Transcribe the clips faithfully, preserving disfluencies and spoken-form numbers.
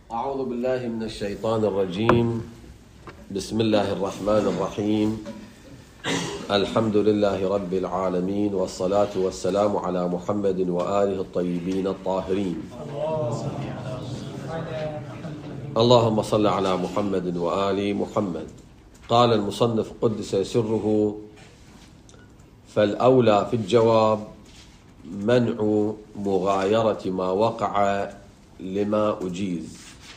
أعوذ بالله من الشيطان الرجيم. بسم الله الرحمن الرحيم. الحمد لله رب العالمين، والصلاة والسلام على محمد وآله الطيبين الطاهرين. اللهم صل على محمد وآل محمد. قال المصنف قدس سره: فالأولى في الجواب منع مغايرة ما وقع لما أجيز.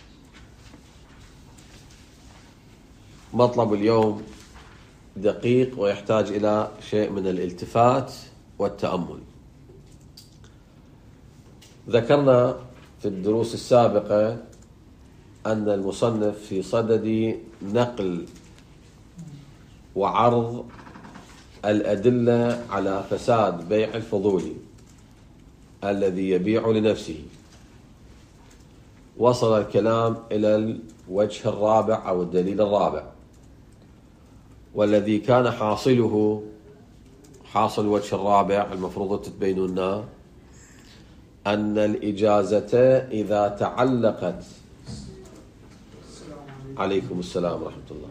مطلب اليوم دقيق ويحتاج إلى شيء من الالتفات والتأمل. ذكرنا في الدروس السابقة أن المصنف في صدد نقل وعرض الأدلة على فساد بيع الفضولي الذي يبيع لنفسه. وصل الكلام إلى الوجه الرابع أو الدليل الرابع، والذي كان حاصله حاصل الوجه الرابع المفروض تتبينونه أن الإجازة إذا تعلقت عليكم السلام ورحمة الله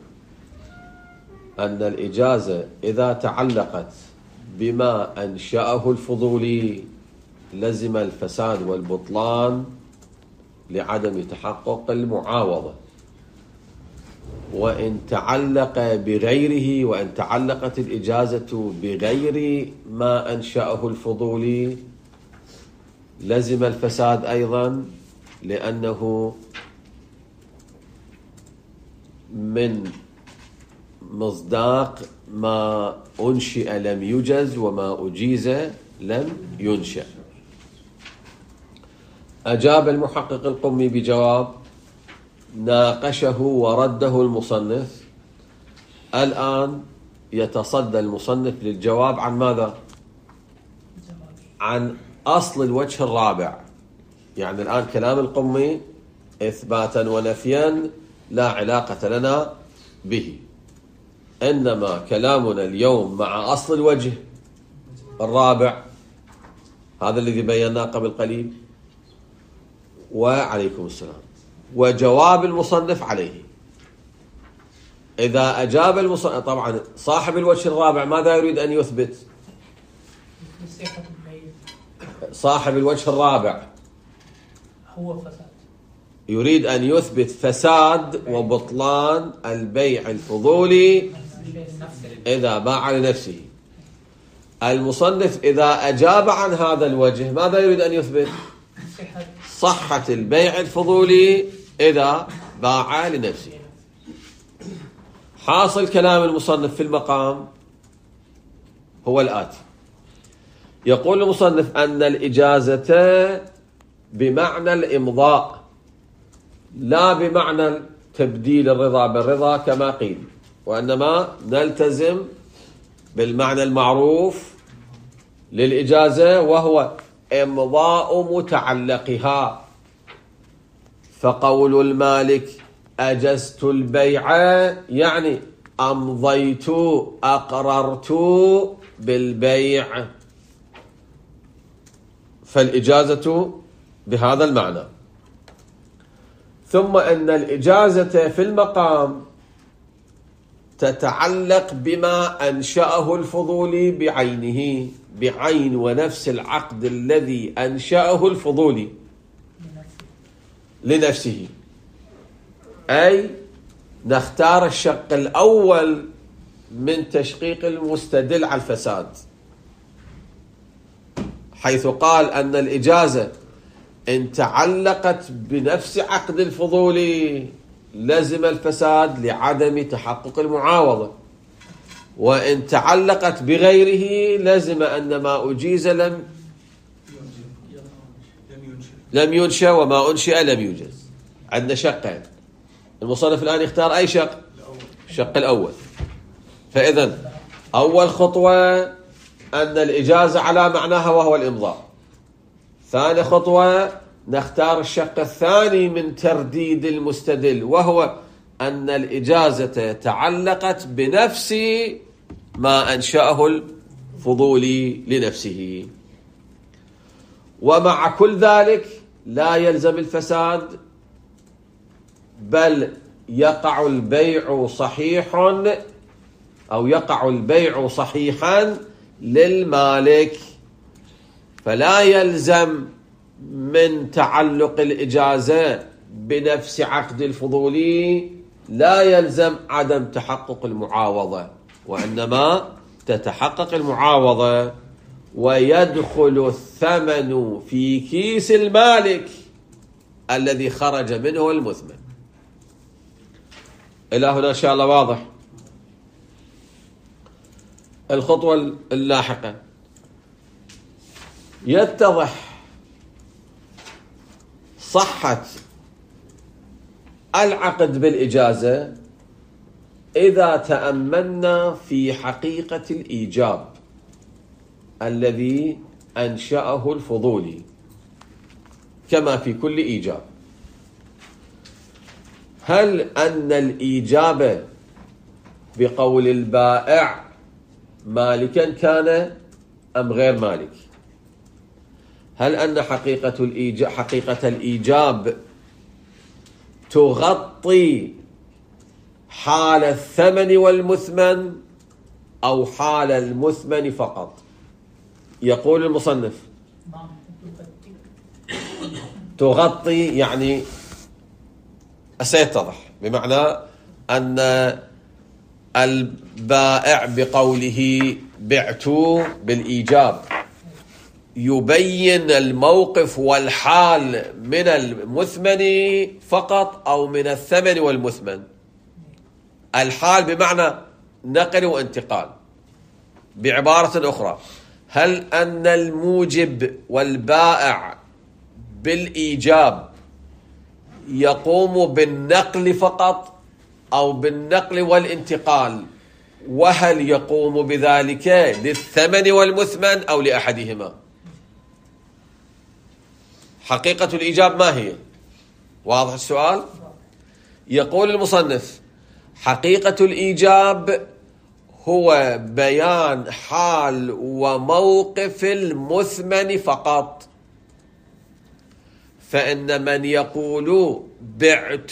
أن الإجازة إذا تعلقت بما أنشأه الفضولي لزم الفساد والبطلان لعدم تحقق المعاوضة، وإن تعلق بغيره وإن تعلقت الإجازة بغير ما أنشأه الفضولي لزم الفساد أيضا، لأنه من مصداق ما أنشئ لم يجز وما أجيز لم ينشأ. أجاب المحقق القمي بجواب ناقشه ورده المصنف. الآن يتصدى المصنف للجواب عن ماذا؟ عن أصل الوجه الرابع. يعني الآن كلام القمي إثباتا ونفيا لا علاقة لنا به، إنما كلامنا اليوم مع أصل الوجه الرابع، هذا الذي بيناه قبل قليل. وعليكم السلام. وجواب المصنف عليه. إذا أجاب المصنف، طبعا صاحب الوجه الرابع ماذا يريد أن يثبت؟ صاحب الوجه الرابع هو فساد، يريد أن يثبت فساد وبطلان البيع الفضولي إذا باع لنفسه. المصنف إذا أجاب عن هذا الوجه ماذا يريد أن يثبت؟ صحة البيع الفضولي إذا باع لنفسه. حاصل كلام المصنف في المقام هو الآتي: يقول المصنف أن الإجازة بمعنى الإمضاء لا بمعنى تبديل الرضا بالرضا كما قيل، وإنما نلتزم بالمعنى المعروف للإجازة وهو إمضاء متعلقها. فقول المالك أجزت البيع يعني أمضيت أقررت بالبيع، فالإجازة بهذا المعنى. ثم أن الإجازة في المقام تتعلق بما أنشأه الفضولي بعينه، بعين ونفس العقد الذي أنشأه الفضولي لنفسه. أي نختار الشق الأول من تشقيق المستدل على الفساد، حيث قال أن الإجازة إن تعلقت بنفس عقد الفضولي لزم الفساد لعدم تحقق المعاوضة، وإن تعلقت بغيره لزم أن ما أجيز لم لم ينشأ وما أنشئ لم يوجز. عندنا شقين، المصنف الآن يختار أي شق؟ الشق الأول. فإذن أول خطوة أن الإجازة على معناها وهو الإمضاء. ثاني خطوة نختار الشق الثاني من ترديد المستدل، وهو أن الإجازة تعلقت بنفس ما أنشأه الفضولي لنفسه. ومع كل ذلك لا يلزم الفساد بل يقع البيع صحيح أو يقع البيع صحيحا للمالك، فلا يلزم من تعلق الإجازة بنفس عقد الفضولي لا يلزم عدم تحقق المعاوضة، وإنما تتحقق المعاوضة ويدخل الثمن في كيس المالك الذي خرج منه المثمن. إلى هنا إن شاء الله واضح. الخطوة اللاحقة يتضح صحة العقد بالإجازة إذا تأملنا في حقيقة الإيجاب الذي أنشأه الفضولي كما في كل إيجاب. هل أن الإيجاب بقول البائع مالكا كان أم غير مالك؟ هل أن حقيقة الإيجاب, حقيقة الإيجاب تغطي حال الثمن والمثمن أو حال المثمن فقط؟ يقول المصنف تغطي، يعني سيتضح، بمعنى أن البائع بقوله بعت بالإيجاب يبين الموقف والحال من المثمن فقط أو من الثمن والمثمن. الحال بمعنى نقل وانتقال. بعبارة أخرى، هل أن الموجب والبائع بالإيجاب يقوم بالنقل فقط أو بالنقل والانتقال، وهل يقوم بذلك للثمن والمثمن أو لأحدهما؟ حقيقة الإيجاب ما هي؟ واضح السؤال؟ يقول المصنف حقيقة الإيجاب هو بيان حال وموقف المثمن فقط. فإن من يقول بعت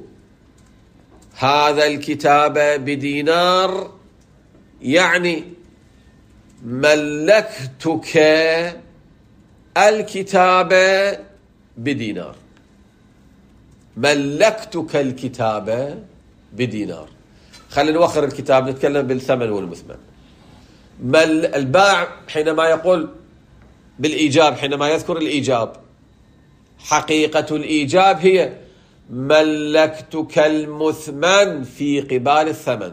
هذا الكتاب بدينار يعني ملكتك الكتاب بدينار، ملكتك الكتاب بدينار. خلينا نوخر الكتاب، نتكلم بالثمن والمثمن. مل البائع حينما يقول بالإيجاب، حينما يذكر الإيجاب، حقيقة الإيجاب هي ملكتك المثمن في قبال الثمن.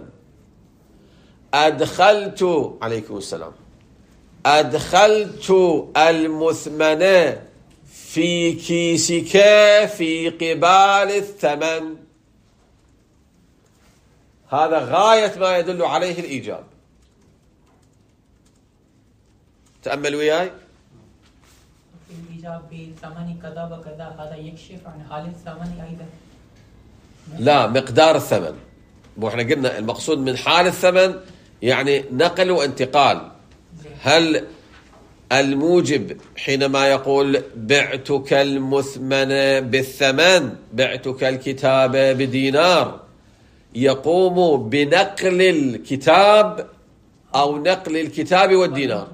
أدخلت عليكم السلام أدخلت المثمن في كيسك في قبال الثمن. هذا غاية ما يدل عليه الإيجاب. تأمل وياي. الإيجاب بثمن كذا وكذا هذا يكشف عن حال الثمن أيضا. لا، مقدار الثمن. واحنا قلنا المقصود من حال الثمن يعني نقل وانتقال. هل الموجب حينما يقول بعتك المثمن بالثمن، بعتك الكتاب بدينار، يقوم بنقل الكتاب أو نقل الكتاب والدينار؟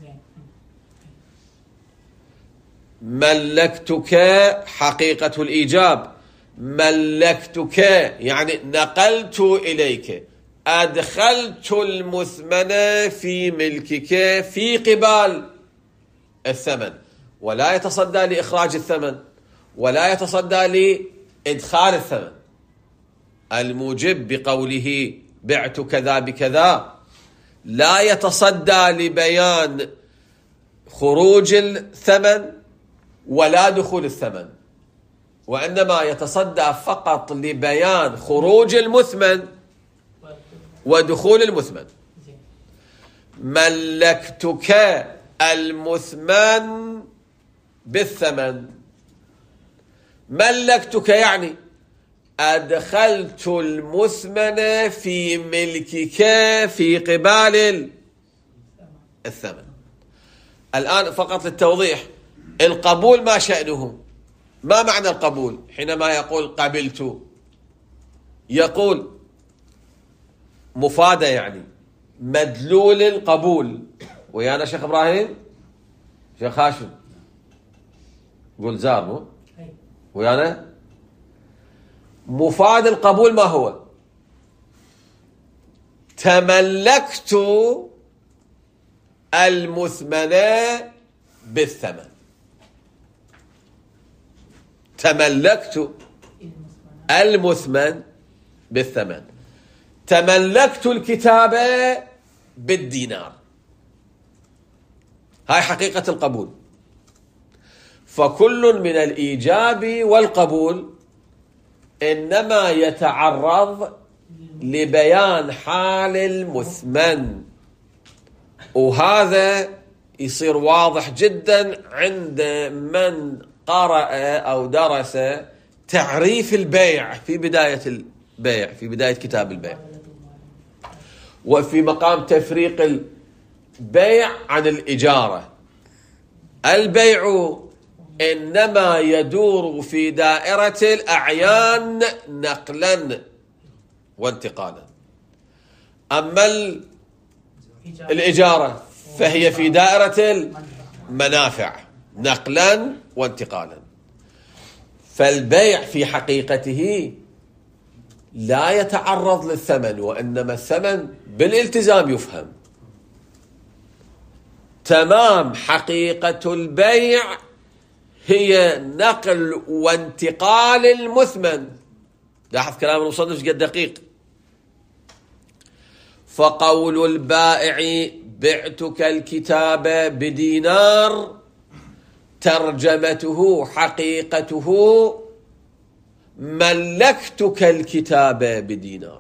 ملكتك حقيقة الإيجاب، ملكتك يعني نقلت إليك، أدخلت المثمن في ملكك في قبال الثمن، ولا يتصدى لإخراج الثمن ولا يتصدى لإدخال الثمن. الموجب بقوله بعت كذا بكذا لا يتصدى لبيان خروج الثمن ولا دخول الثمن، وإنما يتصدى فقط لبيان خروج المثمن ودخول المثمن. ملكتك المثمن بالثمن، ملكتك يعني أدخلت المثمن في ملكك في قبال الثمن. الآن فقط للتوضيح، القبول ما شأنه؟ ما معنى القبول؟ حينما يقول قبلت يقول مفادة يعني مدلول القبول. ويانا شيخ إبراهيم؟ شيخ هاشم قول زار مو ويانا؟ مفاد القبول ما هو؟ تملكت المثمنة بالثمن. تملكت المثمن بالثمن. تملكت الكتابة بالدينار. هاي حقيقة القبول. فكل من الإيجاب والقبول إنما يتعرض لبيان حال المثمن، وهذا يصير واضح جدا عند من قرأ أو درس تعريف البيع في بداية البيع، في بداية كتاب البيع، وفي مقام تفريق البيع عن الإجارة. البيع إنما يدور في دائرة الأعيان نقلا وانتقالا، أما الإجارة فهي في دائرة المنافع نقلا وانتقالا. فالبيع في حقيقته لا يتعرض للثمن، وإنما الثمن بالالتزام يفهم. تمام حقيقة البيع هي نقل وانتقال المثمن. لاحظ كلام المصنف قد دقيق. فقول البائع بعتك الكتاب بدينار ترجمته حقيقته ملكتك الكتاب بدينار.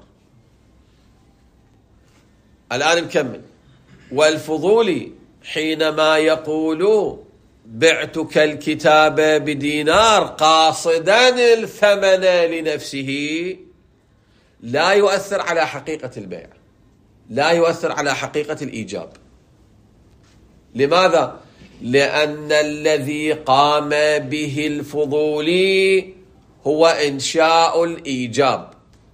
الآن نكمل. والفضولي حينما يقول بعتك الكتاب بدينار قاصدا الثمن لنفسه لا يؤثر على حقيقة البيع، لا يؤثر على حقيقة الإيجاب. لماذا؟ لأن الذي قام به الفضولي هو إنشاء الإيجاب،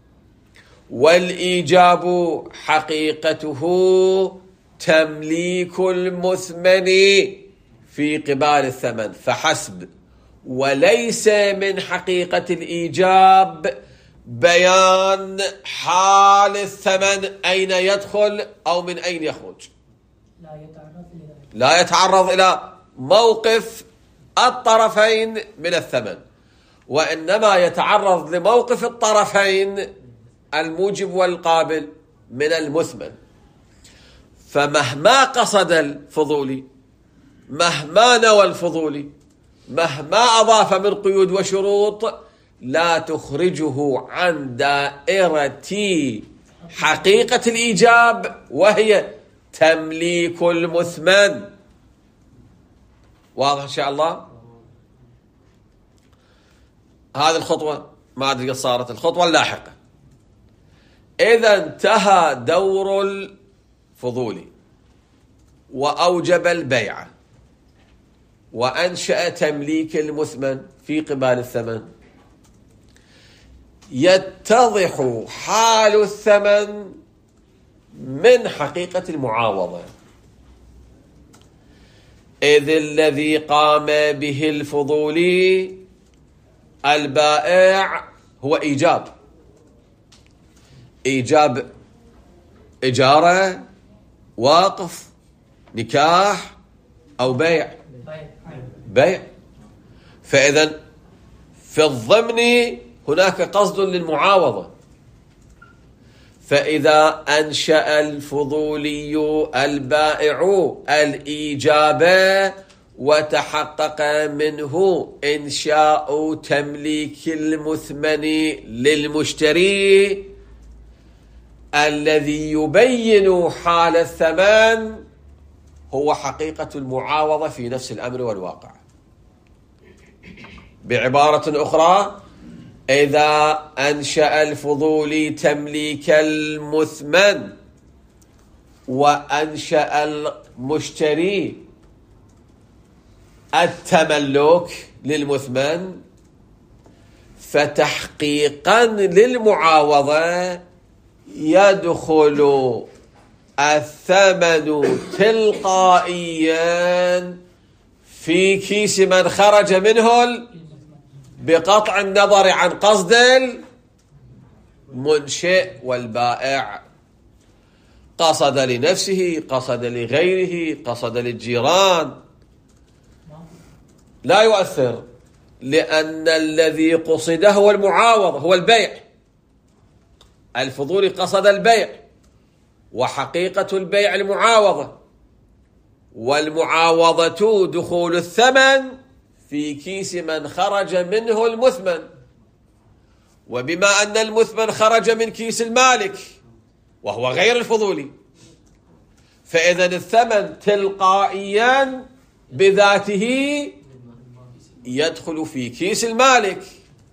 والإيجاب حقيقته تمليك المثمن في قبال الثمن فحسب، وليس من حقيقة الإيجاب بيان حال الثمن أين يدخل أو من أين يخرج. لا يتعرض إلى لا يتعرض إلى موقف الطرفين من الثمن، وإنما يتعرض لموقف الطرفين الموجب والقابل من المثمن. فمهما قصد الفضولي، مهما نوى الفضولي، مهما أضاف من قيود وشروط، لا تخرجه عن دائرة حقيقة الإيجاب وهي تمليك المثمن. واضح إن شاء الله؟ هذه الخطوة ما أدري قد صارت الخطوة اللاحقة. إذا انتهى دور الفضولي وأوجب البيع وأنشأ تمليك المثمن في قبال الثمن، يتضح حال الثمن من حقيقة المعاوضة. إذ الذي قام به الفضولي البائع هو إيجاب، إيجاب إجارة، وقف، نكاح أو بيع. بيع. فإذا في الضمن هناك قصد للمعاوضة. فإذا أنشأ الفضولي البائع الإيجاب وتحقق منه إنشاء تمليك المثمن للمشتري الذي يبين حال الثمن، هو حقيقة المعاوضة في نفس الأمر والواقع. بعبارة أخرى، إذا أنشأ الفضولي تمليك المثمن وأنشأ المشتري التملك للمثمن، فتحقيقا للمعاوضة يدخل الثمن تلقائيا في كيس من خرج منه بقطع النظر عن قصد المنشئ والبائع. قصد لنفسه، قصد لغيره، قصد للجيران، لا يؤثر، لأن الذي قصده هو المعاوضة، هو البيع. الفضولي قصد البيع، وحقيقة البيع المعاوضة، والمعاوضة دخول الثمن في كيس من خرج منه المثمن، وبما أن المثمن خرج من كيس المالك وهو غير الفضولي، فإذا الثمن تلقائيا بذاته يدخل في كيس المالك.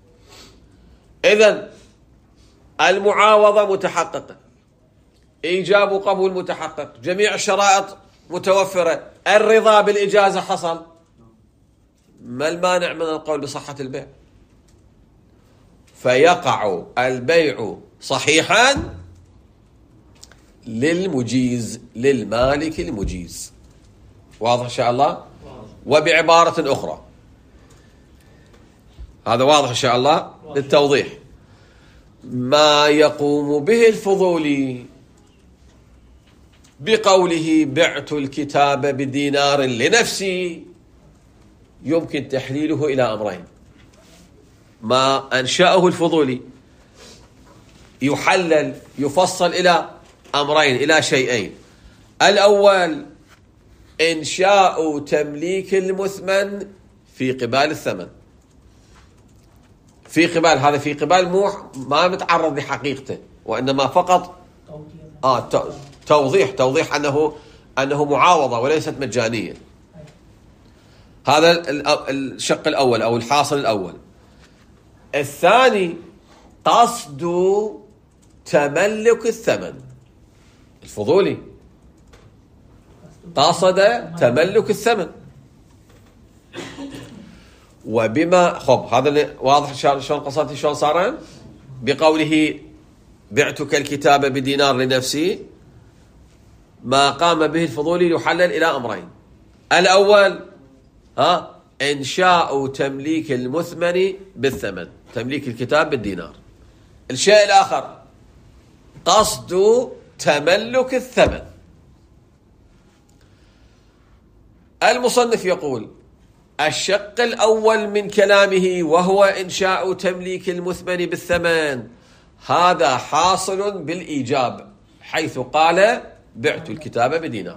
إذن المعاوضة متحققة، إيجاب وقبول متحقق، جميع الشرائط متوفرة، الرضا بالإجازة حصل، ما المانع من القول بصحة البيع؟ فيقع البيع صحيحا للمجيز، للمالك المجيز. واضح إن شاء الله؟ وبعبارة أخرى، هذا واضح إن شاء الله للتوضيح، ما يقوم به الفضولي بقوله بعت الكتاب بدينار لنفسي يمكن تحليله إلى أمرين. ما أنشأه الفضولي يحلل، يفصل إلى أمرين، إلى شيئين. الأول إنشاء تمليك المثمن في قبال الثمن، في قبال، هذا في قبال مو ما متعرض لحقيقته، وإنما فقط آه توضيح توضيح أنه أنه معاوضة وليست مجانية. هذا الشق الأول أو الحاصل الأول. الثاني قصد تملك الثمن. الفضولي قصد تملك الثمن، وبما خب هذا واضح شلون قصدت شلون صار بقوله بعتك الكتاب بدينار لنفسي. ما قام به الفضولي يحلل إلى أمرين. الأول ها إنشاء تمليك المثمن بالثمن، تمليك الكتاب بالدينار. الشيء الآخر قصد تملك الثمن. المصنف يقول الشق الأول من كلامه وهو إنشاء تمليك المثمن بالثمن، هذا حاصل بالإيجاب حيث قال بعت الكتاب بدينار.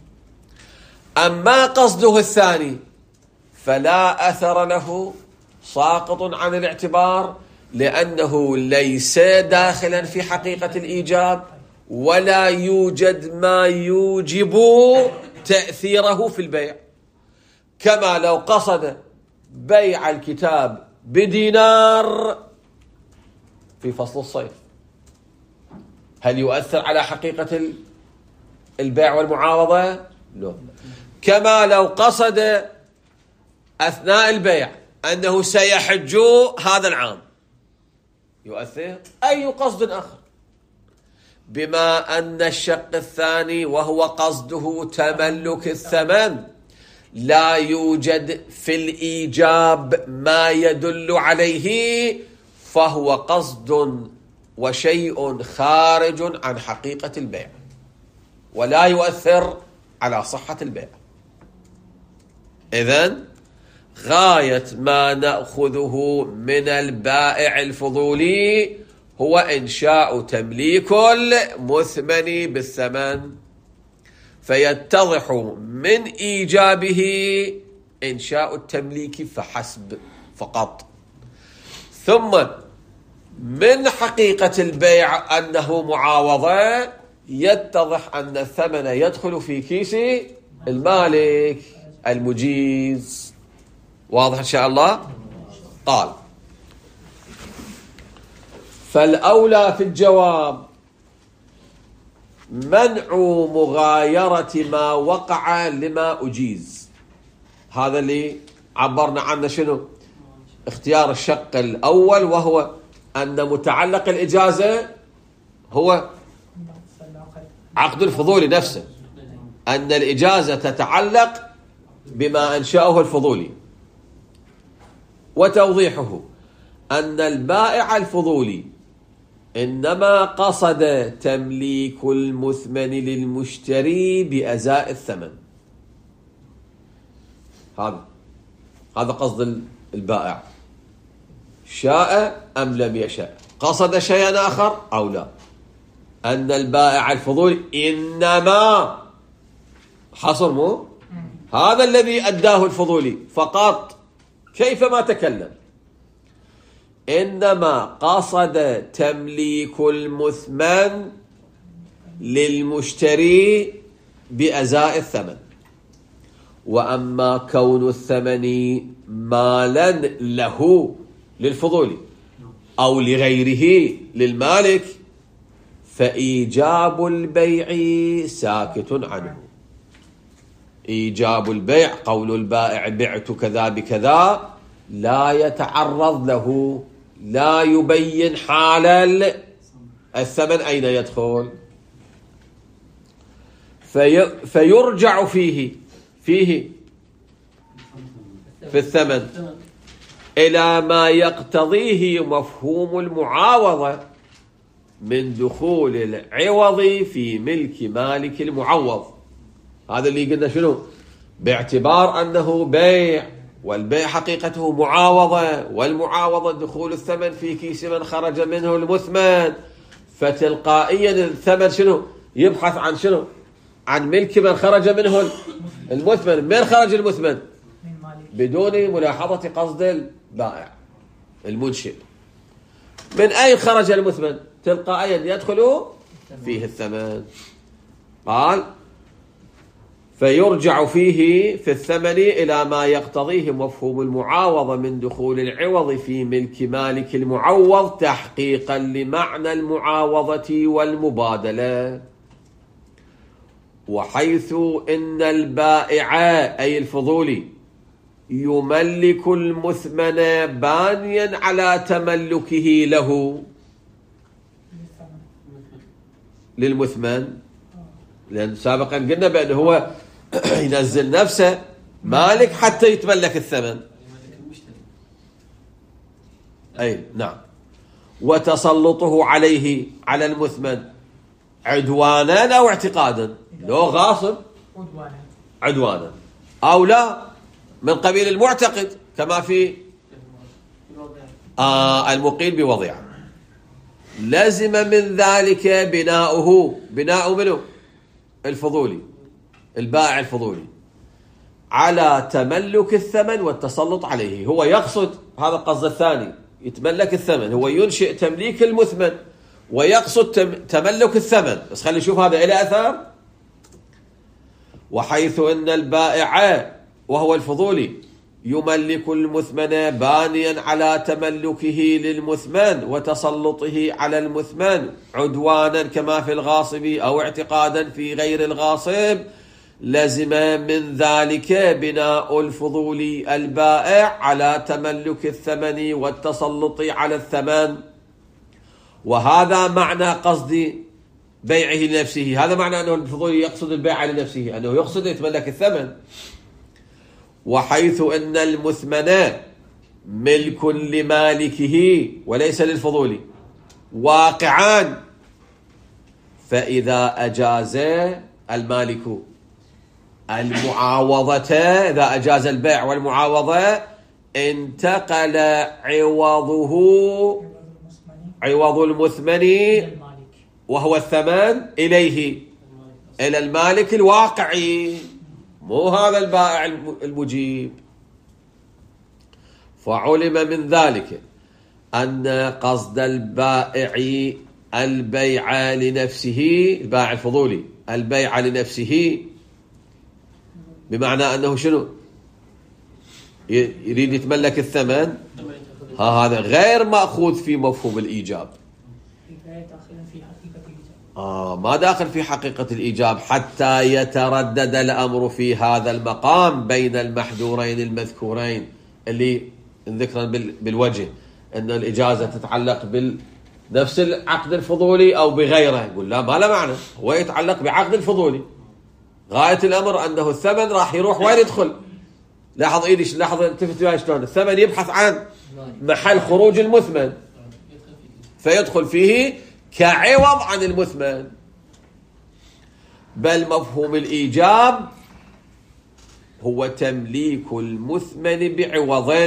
أما قصده الثاني فلا أثر له، ساقط عن الاعتبار، لأنه ليس داخلا في حقيقة الإيجاب، ولا يوجد ما يوجب تأثيره في البيع. كما لو قصد بيع الكتاب بدينار في فصل الصيف، هل يؤثر على حقيقة البيع والمعاوضة؟ لا. كما لو قصد أثناء البيع أنه سيحج هذا العام، يؤثر؟ أي قصد آخر، بما أن الشق الثاني وهو قصده تملك الثمن لا يوجد في الإيجاب ما يدل عليه، فهو قصد وشيء خارج عن حقيقة البيع ولا يؤثر على صحة البيع. إذن غاية ما نأخذه من البائع الفضولي هو إنشاء تمليك المثمن بالثمن، فيتضح من إيجابه إنشاء التمليك فحسب فقط. ثم من حقيقة البيع أنه معاوضة، يتضح أن الثمن يدخل في كيس المالك المجيز. واضح إن شاء الله؟ قال فالأولى في الجواب منع مغايرة ما وقع لما أجيز. هذا اللي عبرنا عنه شنو؟ اختيار الشق الأول، وهو أن متعلق الإجازة هو عقد الفضولي نفسه، أن الإجازة تتعلق بما أنشأه الفضولي. وتوضيحه أن البائع الفضولي إنما قصد تمليك المثمن للمشتري بأزاء الثمن. هذا هذا قصد البائع، شاء أم لم يشاء، قصد شيئا آخر أو لا. أن البائع الفضولي إنما حصر مو هذا الذي أداه الفضولي فقط، كيفما تكلم، إنما قصد تمليك المثمن للمشتري بأزاء الثمن. وأما كون الثمن مالا له للفضولي أو لغيره للمالك فإيجاب البيع ساكت عنه. إيجاب البيع، قول البائع بعت كذا بكذا، لا يتعرض له، لا يبين حال الثمن أين يدخل، في فيرجع فيه فيه في الثمن إلى ما يقتضيه مفهوم المعاوضة من دخول العوض في ملك مالك المعوض. هذا اللي قلنا شنو؟ باعتبار أنه بيع، والبيع حقيقته معاوضة، والمعاوضة دخول الثمن في كيس من خرج منه المثمن، فتلقائيا الثمن شنو؟ يبحث عن شنو؟ عن ملك من خرج منه المثمن. من خرج المثمن؟ بدون ملاحظة قصد البائع المنشئ. من أين خرج المثمن؟ تلقائيا يدخل فيه الثمن. قال فيرجع فيه في الثمن إلى ما يقتضيه مفهوم المعاوضة من دخول العوض في ملك مالك المعوض تحقيقا لمعنى المعاوضة والمبادلة. وحيث إن البائع أي الفضولي يملك المثمن بانيا على تملكه له للمثمن، لأن سابقا قلنا بأنه هو ينزل نفسه مالك حتى يتملك الثمن. أي نعم. وتسلطه عليه على المثمن عدوانا أو اعتقادا، لو غاصب عدوانا أو لا من قبيل المعتقد كما في آه المقيم بوضيعه، لازم من ذلك بناؤه، بناء منه الفضولي البائع الفضولي على تملك الثمن والتسلط عليه. هو يقصد، هذا القصد الثاني، يتملك الثمن، هو ينشئ تمليك المثمن ويقصد تملك الثمن. بس خلي نشوف هذا إلى أثر. وحيث أن البائع وهو الفضولي يملك المثمن بانيا على تملكه للمثمن وتسلطه على المثمن عدوانا كما في الغاصب أو اعتقادا في غير الغاصب، لزم من ذلك بناء الفضولي البائع على تملك الثمن والتسلط على الثمن. وهذا معنى قصد بيعه لنفسه. هذا معنى أنه الفضولي يقصد البيع لنفسه، أنه يقصد يتملك الثمن. وحيث أن المثمن ملك لمالكه وليس للفضولي واقعان، فإذا أجاز المالك المعاوضة، إذا أجاز البيع والمعاوضة، انتقل عوضه عوض المثمن وهو الثمن إليه، إلى المالك الواقعي، مو هذا البائع المجيب. فعلم من ذلك أن قصد البائع البيع لنفسه، البائع الفضولي البيع لنفسه، بمعنى أنه شنو؟ يريد يتملك الثمن. ها هذا غير مأخوذ في مفهوم الإيجاب. آه ما داخل في حقيقة الإيجاب، حتى يتردد الأمر في هذا المقام بين المحذورين المذكورين اللي ذكرا بالوجه أن الإجازة تتعلق بنفس العقد الفضولي أو بغيره، يقول لا ما له معنى، هو يتعلق بعقد الفضولي. غاية الأمر أنه الثمن راح يروح وين يدخل. لاحظ إيدي، لاحظ التفت وياي شلون الثمن يبحث عن محل خروج المثمن فيدخل فيه كعوض عن المثمن. بل مفهوم الإيجاب هو تمليك المثمن بعوض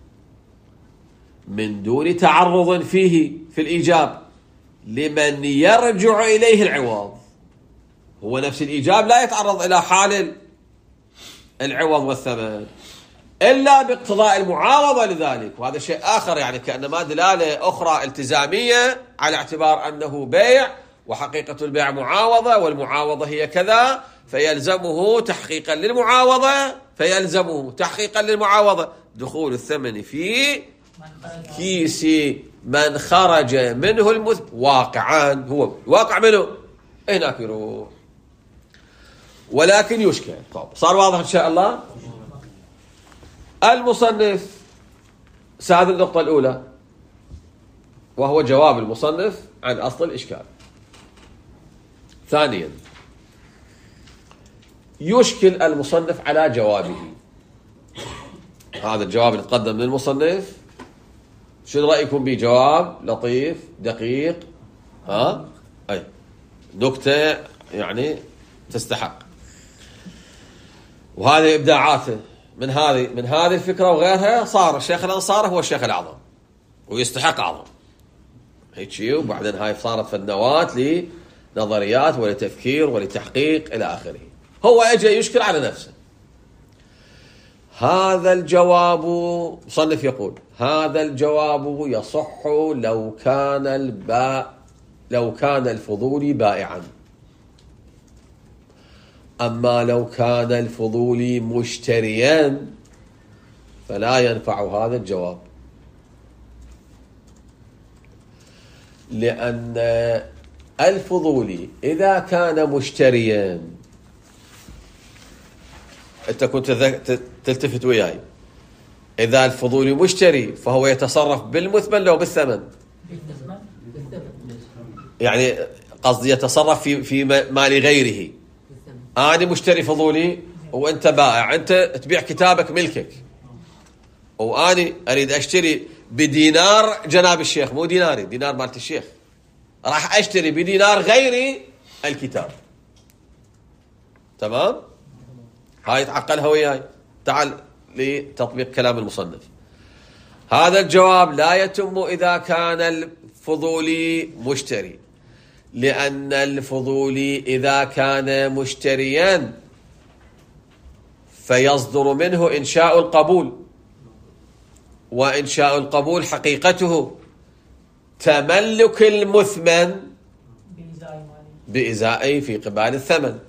من دون تعرض فيه في الإيجاب لمن يرجع إليه العوض. هو نفس الإيجاب لا يتعرض إلى حال العوض والثمن إلا باقتضاء المعاوضة لذلك، وهذا شيء آخر، يعني كأنما دلالة أخرى التزامية على اعتبار أنه بيع وحقيقة البيع معاوضة والمعاوضة هي كذا، فيلزمه تحقيقا للمعاوضة فيلزمه تحقيقا للمعاوضة دخول الثمن في كيس من خرج منه المثمن واقعا، هو واقع منه هناك يروح. ولكن يشكل. طب صار واضح إن شاء الله. المصنف هذه النقطة الأولى وهو جواب المصنف عن أصل الإشكال. ثانيا يشكل المصنف على جوابه. هذا الجواب اللي تقدم من المصنف شنو رأيكم به؟ جواب لطيف دقيق، ها أي نكتة يعني تستحق، وهذه إبداعاته من هذه من هذه الفكرة وغيرها. صار الشيخ الأنصاري هو الشيخ الأعظم ويستحق أعظم هيك شيء، وبعدين هاي صارت في النواة لنظريات ولتفكير ولتحقيق إلى آخره. هو أجى يشكل على نفسه. هذا الجواب مصنف يقول هذا الجواب يصح لو كان الباء لو كان الفضول بائعا، أما لو كان الفضول مشتريا فلا ينفع هذا الجواب، لأن الفضول إذا كان مشتريا، أنت كنت تلتفت وياي، إذا الفضول مشتري فهو يتصرف بالمثمن لو بالثمن، يعني قصدي يتصرف في في مال غيره. أنا مشتري فضولي وأنت بائع، أنت تبيع كتابك ملكك، وأنا أريد أشتري بدينار جناب الشيخ، مو ديناري، دينار مالت الشيخ، راح أشتري بدينار غيري الكتاب. تمام؟ هاي تعقلها وياي. تعال لتطبيق كلام المصنف. هذا الجواب لا يتم إذا كان الفضولي مشتري، لأن الفضولي إذا كان مشتريا فيصدر منه إنشاء القبول، وإنشاء القبول حقيقته تملك المثمن بإزائه في قبال الثمن،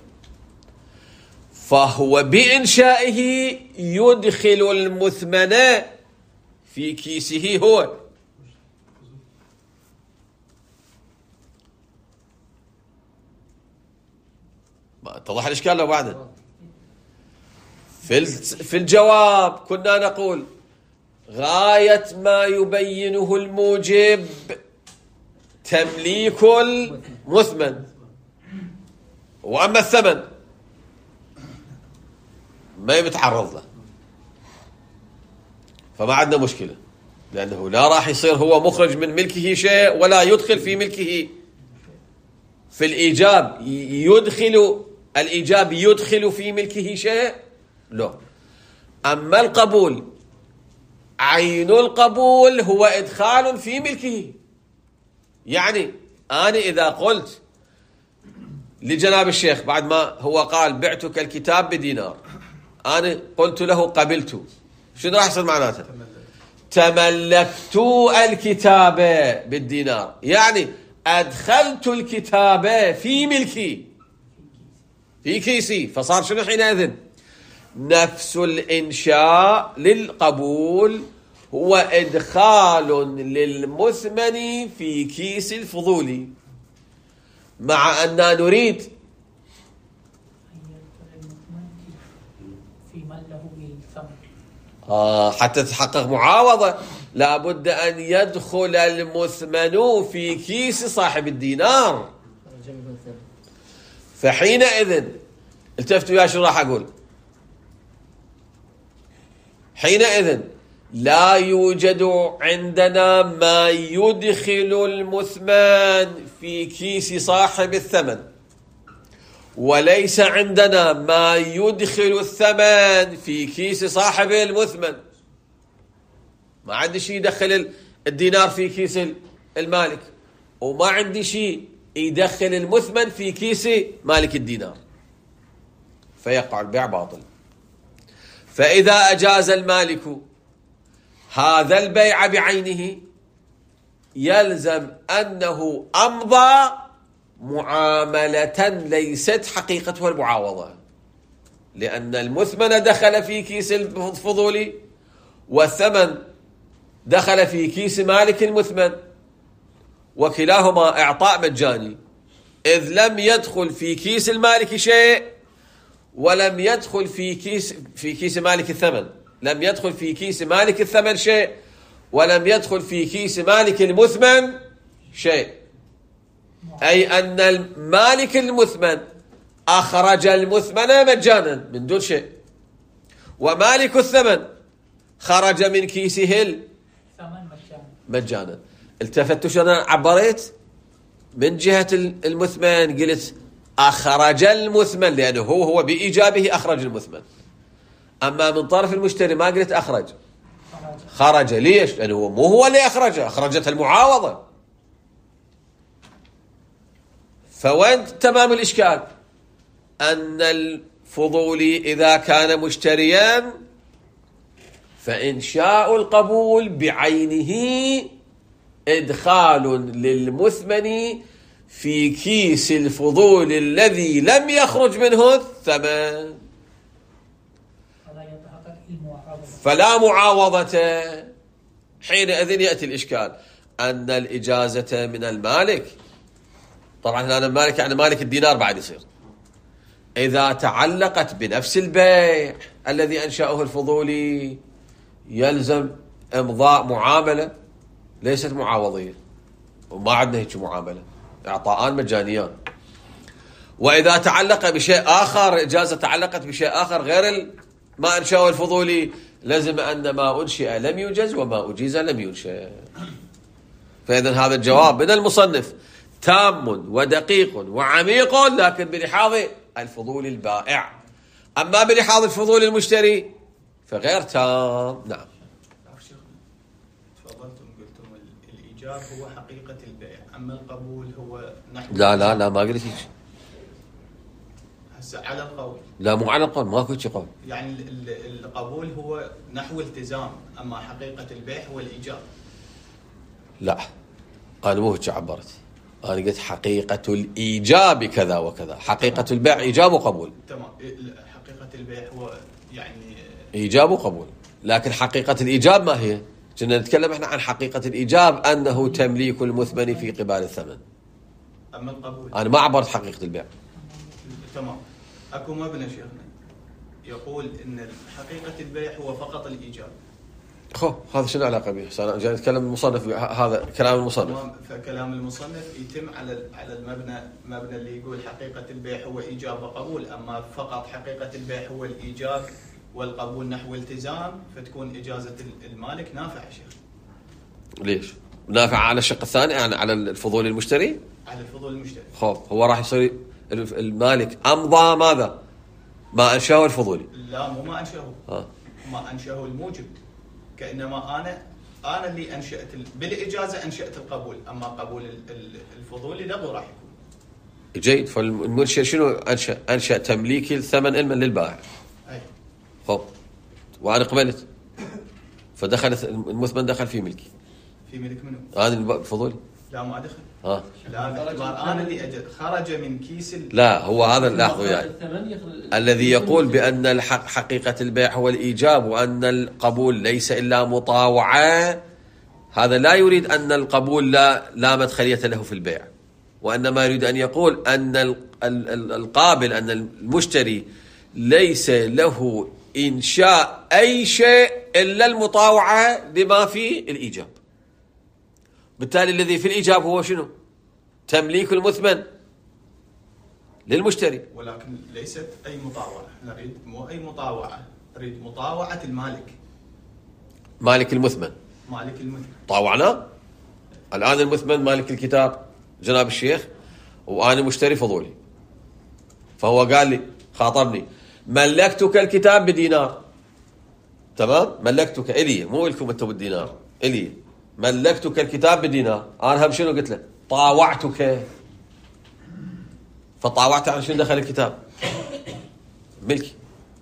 فهو بإنشائه يدخل المثمن في كيسه هو. اتضح الإشكال لو بعد في في الجواب كنا نقول غاية ما يبينه الموجب تمليك المثمن، وأما الثمن ما يتعرض له، فما عندنا مشكلة، لأنه لا راح يصير هو مخرج من ملكه شيء ولا يدخل في ملكه. في الإيجاب يدخل الإيجاب يدخل في ملكه شيء؟ لا. أما القبول عين القبول هو إدخال في ملكه. يعني أنا إذا قلت لجناب الشيخ بعد ما هو قال بعتك الكتاب بدينار، أنا قلت له قبلت، شنو راح يصير معناته؟ تملكت الكتاب بالدينار، يعني أدخلت الكتاب في ملكي في كيسي، فصار شنو حينئذ؟ نفس الإنشاء للقبول هو إدخال للمثمن في كيس الفضولي، مع أننا نريد آه حتى تتحقق معاوضة لابد أن يدخل المثمن في كيس صاحب الدينار. فحينئذ التفتوا يا شو راح أقول؟ حينئذ لا يوجد عندنا ما يدخل المثمن في كيس صاحب الثمن، وليس عندنا ما يدخل الثمن في كيس صاحب المثمن. ما عندي شيء يدخل الدينار في كيس المالك، وما عندي شيء يدخل المثمن في كيس مالك الدينار، فيقع البيع باطل. فإذا أجاز المالك هذا البيع بعينه يلزم أنه أمضى معاملة ليست حقيقتها المعاوضة، لأن المثمن دخل في كيس الفضولي والثمن دخل في كيس مالك المثمن، وكلاهما إعطاء مجاني، إذ لم يدخل في كيس المالك شيء ولم يدخل في كيس في كيس مالك الثمن، لم يدخل في كيس مالك الثمن شيء ولم يدخل في كيس مالك المثمن شيء، أي أن المالك المثمن أخرج المثمن مجانا من دون شيء، ومالك الثمن خرج من كيسه مجانا. التفتش أنا عبرت من جهة المثمن قلت أخرج المثمن، لأنه هو هو بإيجابه أخرج المثمن. أما من طرف المشتري ما قلت أخرج، خرج. ليش؟ لأنه هو مو هو اللي أخرجه، أخرجت المعاوضة. فوين تمام الإشكال؟ أن الفضولي إذا كان مشتريا فإنشاء القبول بعينه إدخال للمثمن في كيس الفضول الذي لم يخرج منه الثمن، فلا معاوضة. حينئذ يأتي الإشكال أن الإجازة من المالك، طبعا هنا المالك يعني مالك الدينار بعد يصير، إذا تعلقت بنفس البيع الذي أنشأه الفضولي يلزم إمضاء معاملة ليست معاوضية، وما عندنا هيك معاملة، إعطاءان مجانيان. وإذا تعلق بشيء آخر، إجازة تعلقت بشيء آخر غير ما أنشأه الفضولي، لازم أن ما أنشئ لم يجز وما أجيز لم ينشئ. فإذا هذا الجواب من المصنف تام ودقيق وعميق، لكن بلحاظ الفضول البائع. أما بلحاظ الفضول المشتري فغير تام. نعم. تفضلتم قلتم الإيجاب هو حقيقة البيع، أما القبول هو نحو. لا لا لا ما قلت هيك. هسه على القول. لا مو على القول، ماكو شيء قول. يعني القبول هو نحو التزام، أما حقيقة البيع هو الإيجاب. لا أنا مو هيك عبرت، أنا قلت حقيقة الإيجاب كذا وكذا، حقيقة البيع إيجاب وقبول. تمام. حقيقة البيع هو يعني إيجاب وقبول، لكن حقيقة الإيجاب ما هي؟ كنا نتكلم احنا عن حقيقة الإيجاب أنه تمليك المثمن في قبال الثمن. أما القبول أنا ما عبرت حقيقة البيع. تمام. أكو مبنى شيخنا يقول إن حقيقة البيع هو فقط الإيجاب. خو هذا شنو علاقة به؟ أنا جاي نتكلم المصنف، هذا كلام المصنف. فكلام المصنف يتم على على المبنى مبنى اللي يقول حقيقة البيع هو إيجاب وقبول، أما فقط حقيقة البيع هو الإيجاب والقبول نحو التزام، فتكون إجازة المالك نافعة شيخ. ليش؟ نافعة على الشق الثاني، يعني على الفضول المشتري؟ على الفضول المشتري. خو هو راح يصير المالك أمضى ماذا؟ ما أنشأه الفضولي. لا مو ما أنشأه. آه. ما أنشأه الموجب، كأنما أنا أنا اللي أنشأت بالإجازة أنشأت القبول، أما قبول الفضولي لغو راح يكون. جيد. فالمنشئ شنو أنشأ؟ أنشأ تمليك الثمن علما للبائع. أي. خب وأنا قبلت، فدخلت المثمن دخل في ملكي. في ملك منو؟ هذا الفضولي. لا ما دخل. ها. لا باعتبار أنا اللي أجد خرج من كيس ال... لا هو هذا لاحظوا يعني الذي يقول بأن الحق حقيقة البيع هو الإيجاب وأن القبول ليس إلا مطاوعة، هذا لا يريد أن القبول لا لا مدخلية له في البيع، وإنما يريد أن يقول أن القابل أن المشتري ليس له إنشاء أي شيء إلا المطاوعة لما في الإيجاب. بالتالي الذي في الإيجاب هو شنو؟ تمليك المثمن للمشتري. ولكن ليست أي مطاوعة، نريد مو أي مطاوعة، نريد مطاوعة المالك، مالك المثمن. مالك المثمن طاوعنا الآن المثمن مالك الكتاب جناب الشيخ، وأنا مشتري فضولي، فهو قال لي خاطرني ملكتك الكتاب بدينار، تمام؟ ملكتك إلي، مو لكم أنتم بالدينار، إلي ملكتك الكتاب بدينار. أنا هم شنو قلت له؟ طاوعتك. فطاوعت عن شنو دخل الكتاب؟ ملكي.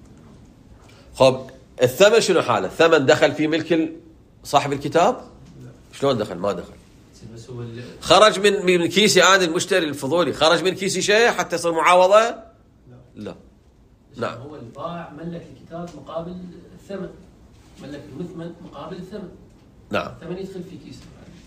خب الثمن شنو حاله؟ الثمن دخل في ملك صاحب الكتاب؟ شلون دخل؟ ما دخل. خرج من من كيسي أنا المشتري الفضولي، خرج من كيسي شيء حتى يصير معاوضة؟ لا. لا. نعم. هو البائع ملك الكتاب مقابل الثمن، ملك المثمن مقابل الثمن. نعم. الثمن يدخل في كيسه.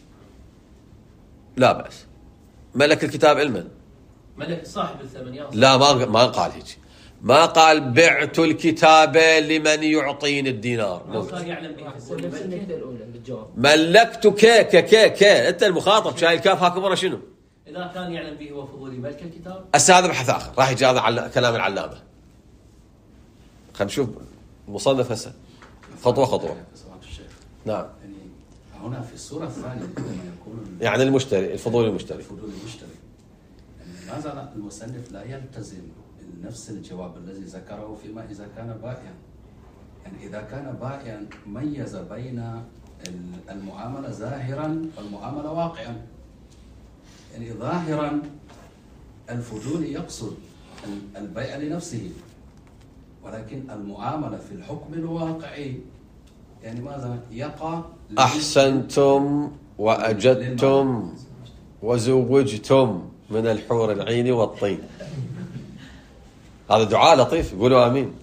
لا بأس. ملك الكتاب علما. ملك صاحب الثمن يا لا ما ما قال هيك. ما قال بعت الكتاب لمن يعطيني الدينار. ما كان يعلم به الأولى بالجواب. ملكتك ك ك ك أنت المخاطب شايل كاف هاك برا شنو؟ إذا كان يعلم به هو فضولي ملك الكتاب. هسه هذا بحث آخر راح يجي هذا على كلام العلامة. خلينا نشوف مصنف هسه خطوة خطوة. نعم. يعني هنا في الصورة الثانية عندما يكون يعني المشتري الفضولي المشتري. الفضولي المشتري. يعني ما زال المصنف لا يلتزم نفس الجواب الذي ذكره فيما إذا كان بائعا. يعني إذا كان بائعا ميز بين المعاملة ظاهرا والمعاملة واقعا. يعني ظاهرا الفضولي يقصد البيع لنفسه، ولكن المعاملة في الحكم الواقعي يعني ماذا يقع؟ أحسنتم وأجدتم وزوجتم من الحور العين والطين. هذا دعاء لطيف، قولوا آمين.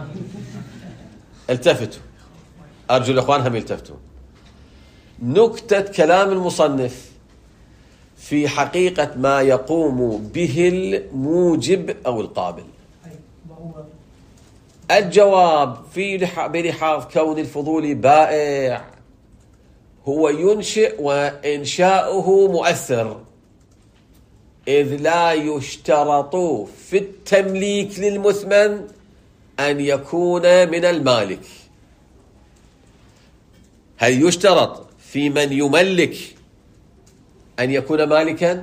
التفتوا، أرجو الأخوان هم يلتفتوا. نكتة كلام المصنف في حقيقة ما يقوم به الموجب أو القابل. الجواب في بلحاظ كون الفضولي بائع هو ينشئ وإنشاؤه مؤثر، إذ لا يشترط في التمليك للمثمن أن يكون من المالك. هل يشترط في من يملك أن يكون مالكا؟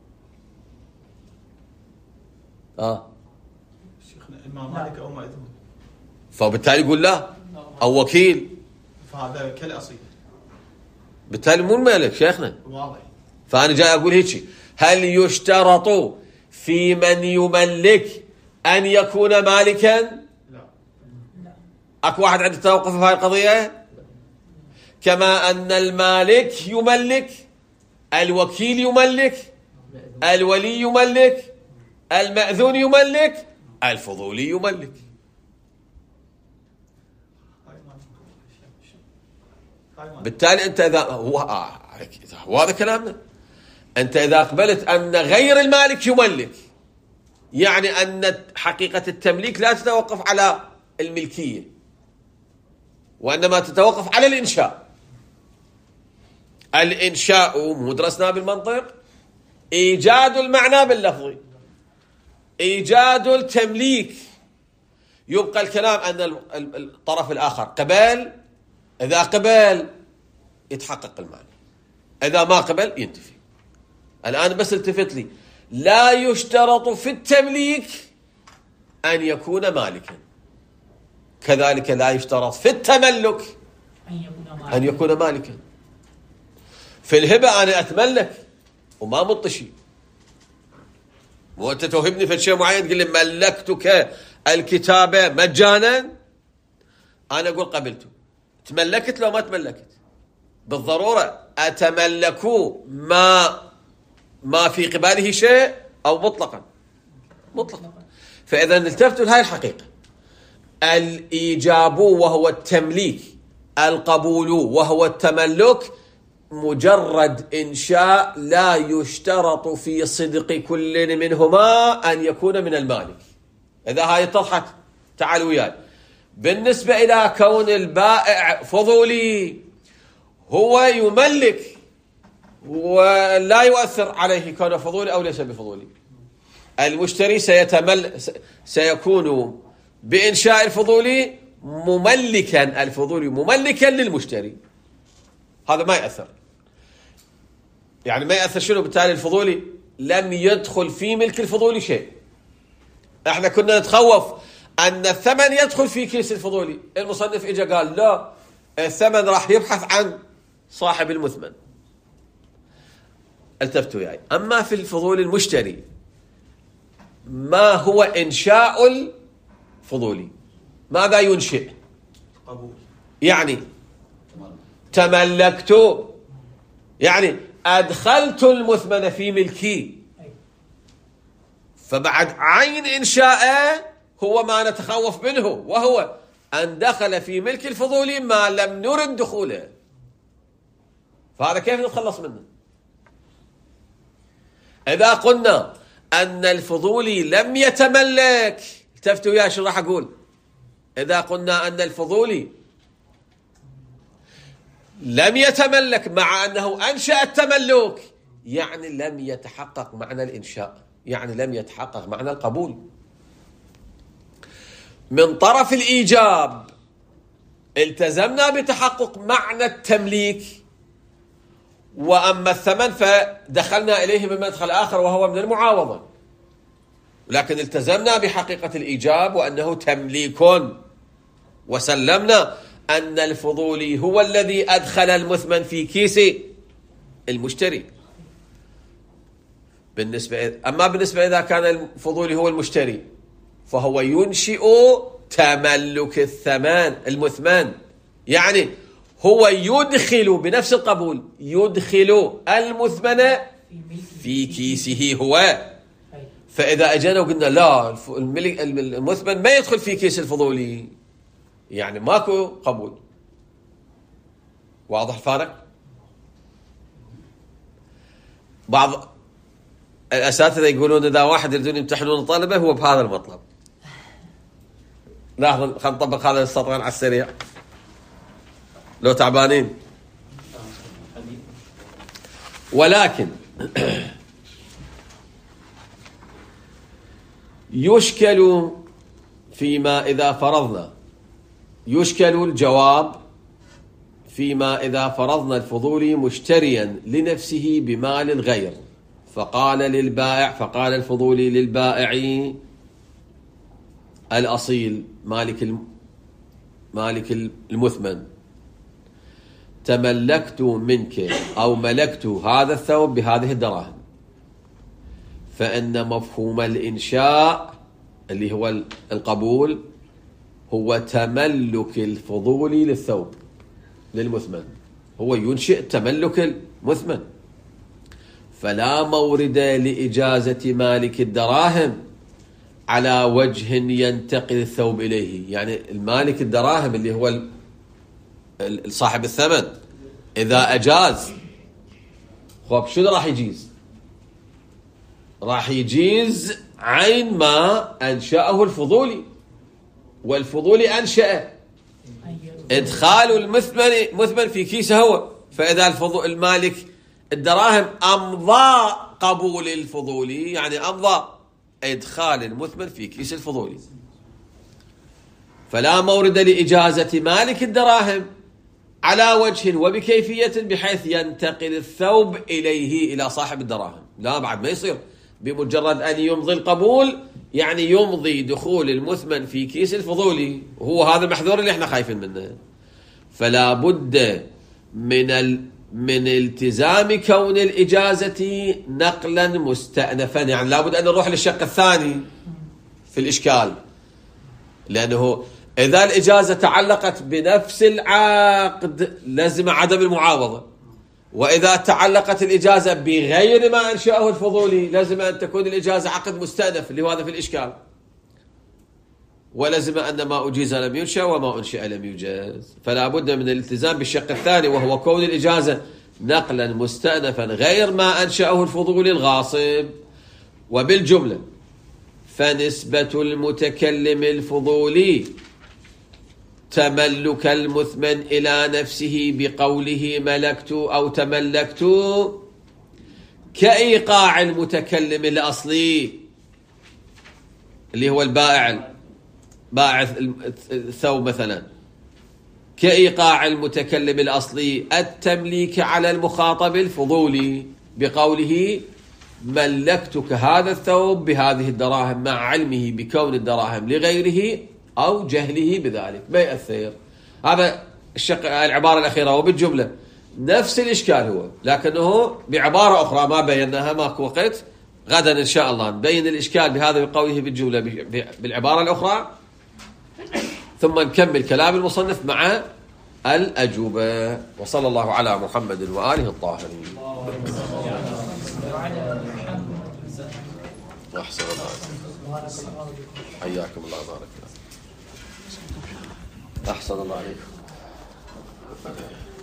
آه شيخنا إما مالك أو مأذون، فبالتالي يقول لا، أو وكيل، فهذا كالأصيل. بالتالي مو المالك شيخنا. واضح. فأنا جاي أقول هيك، هل يشترط في من يملك أن يكون مالكا؟ لا. أكو واحد عنده توقف في هذه القضية؟ كما أن المالك يملك، الوكيل يملك، الولي يملك، المأذون يملك، الفضولي يملك. بالتالي أنت إذا هو آه هذا كلامنا، أنت إذا قبلت أن غير المالك يملك، يعني أن حقيقة التمليك لا تتوقف على الملكية، وإنما تتوقف على الإنشاء. الإنشاء مو درسناه بالمنطق، إيجاد المعنى باللفظي، إيجاد التمليك. يبقى الكلام أن الطرف الآخر قبل، إذا قبل يتحقق المعنى، إذا ما قبل ينتفي. الآن بس التفت لي، لا يشترط في التمليك أن يكون مالكا، كذلك لا يشترط في التملك أن يكون مالكا. في الهبة أنا أتملك وما مطشي، وأنت توهبني في شيء معين تقول لي ملكتك الكتابة مجانا، أنا أقول قبلته. تملكت لو ما تملكت بالضرورة أتملكوا ما ما في قباله شيء أو مطلقا مطلقا. فإذا التفتوا لهذه الحقيقة، الإيجاب وهو التمليك، القبول وهو التملك، مجرد إنشاء لا يشترط في صدق كل منهما أن يكون من المالك. إذا هاي اتضحت تعالوا وياي. بالنسبة إلى كون البائع فضولي هو يملك ولا يؤثر عليه كونه فضولي أو ليس بفضولي. المشتري سيتمل سيكون بإنشاء الفضولي مملكا، الفضولي مملكا للمشتري، هذا ما يأثر. يعني ما يأثر شنو؟ بالتالي الفضولي لم يدخل في ملك الفضولي شيء. احنا كنا نتخوف أن الثمن يدخل في كيس الفضولي، المصنف إجا قال لا، الثمن راح يبحث عن صاحب المثمن. التفتوا يعني. أما في الفضولي المشتري ما هو إنشاء الفضولي؟ ماذا ينشئ؟ قبول. يعني تملكت، يعني أدخلت المثمن في ملكي، فبعد عين إنشاءه هو ما نتخوف منه، وهو أن دخل في ملك الفضولي ما لم نرد دخوله. فهذا كيف نتخلص منه؟ إذا قلنا أن الفضولي لم يتملك، التفتوا يا شو راح أقول؟ إذا قلنا أن الفضولي لم يتملك مع أنه أنشأ التملك، يعني لم يتحقق معنى الإنشاء، يعني لم يتحقق معنى القبول. من طرف الإيجاب التزمنا بتحقق معنى التمليك، وأما الثمن فدخلنا إليه من مدخل آخر وهو من المعاوضة، لكن التزمنا بحقيقة الإيجاب وأنه تمليك، وسلمنا أن الفضولي هو الذي أدخل المثمن في كيس المشتري. بالنسبة أما بالنسبة إذا كان الفضولي هو المشتري فهو ينشئ تملك الثمن المثمن، يعني هو يدخل بنفس القبول، يدخل المثمن في كيسه هو. فإذا أجينا وقلنا لا، المثمن ما يدخل في كيس الفضولي، يعني ماكو قبول. واضح الفارق؟ بعض الأساتذة يقولون إذا واحد يريدون يمتحنون طلبة هو بهذا المطلب. لاحظوا، خلينا نطبق هذا السطرين على السريع لو تعبانين. ولكن يشكل فيما إذا فرضنا، يشكل الجواب فيما إذا فرضنا الفضولي مشتريا لنفسه بمال الغير، فقال للبائع فقال الفضولي للبائع الأصيل مالك مالك المثمن: تملكت منك أو ملكت هذا الثوب بهذه الدراهم. فإن مفهوم الإنشاء اللي هو القبول هو تملك الفضولي للثوب للمثمن، هو ينشئ تملك المثمن، فلا مورد لإجازة مالك الدراهم على وجه ينتقل الثوب إليه. يعني المالك الدراهم اللي هو صاحب الثمن إذا أجاز، خب شنو راح يجيز؟ راح يجيز عين ما أنشأه الفضولي، والفضولي أنشأ إدخال المثمن مثمن في كيسه هو. فإذا الفضول المالك الدراهم أمضى قبول الفضولي، يعني أمضى إدخال المثمن في كيس الفضولي، فلا مورد لإجازة مالك الدراهم على وجه وبكيفية بحيث ينتقل الثوب إليه إلى صاحب الدراهم. لا، بعد ما يصير بمجرد أن يمضي القبول يعني يمضي دخول المثمن في كيس الفضولي، وهو هذا المحذور اللي احنا خايفين منه. فلا بد من ال من التزام كون الإجازة نقلا مستأنفا، يعني لابد أن نروح للشق الثاني في الإشكال، لأنه إذا الإجازة تعلقت بنفس العقد لازم عدم المعاوضة، وإذا تعلقت الإجازة بغير ما أنشأه الفضولي لازم أن تكون الإجازة عقد مستأنف، اللي هذا في الإشكال. ولازم أن ما أجيز لم ينشأ وما أنشأ لم يجاز، فلا بد من الالتزام بالشق الثاني، وهو كون الإجازة نقلا مستأنفا غير ما أنشأه الفضولي الغاصب. وبالجملة فنسبة المتكلم الفضولي تملك المثمن إلى نفسه بقوله ملكت أو تملكت كإيقاع المتكلم الأصلي اللي هو البائع بائع الثوب مثلا، كإيقاع المتكلم الأصلي التمليك على المخاطب الفضولي بقوله ملكتك هذا الثوب بهذه الدراهم مع علمه بكون الدراهم لغيره أو جهله بذلك ما يأثر. هذا الشق العبارة الأخيرة. وبالجملة نفس الإشكال هو، لكنه بعبارة أخرى ما بيناها ماكو وقت، غدا إن شاء الله نبين الإشكال بهذا بقوله بالجملة بالعبارة الأخرى، ثم نكمل كلام المصنف مع الأجوبة. وصلى الله على محمد وآله الطاهرين. أحسن الله حياكم الله بارك الله. أحسن الله عليكم.